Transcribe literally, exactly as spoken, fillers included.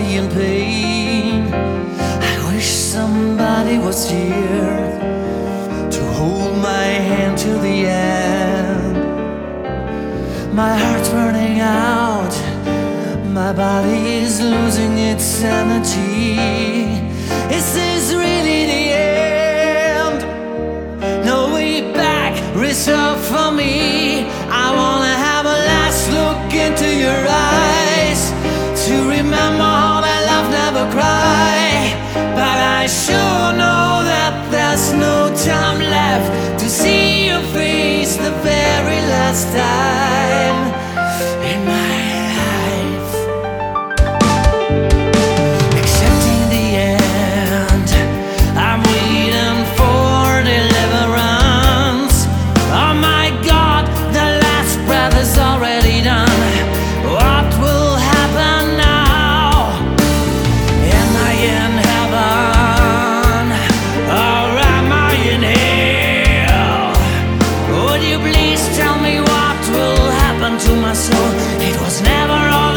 body in pain. I wish somebody was here to hold my hand till the end. My heart's burning out, my body is losing its energy. Is this really the end? No way back, reserved for me. I wanna have a last look into your eyes, to remember how that love never cry. But I sure know that there's no time left to see your face the very last time in my life. Accepting the end, I'm waiting for deliverance. Oh my God, the last breath is already done. What will happen now? Am I in heaven, or am I in hell? Would you please tell me what will happen to my soul? It was never all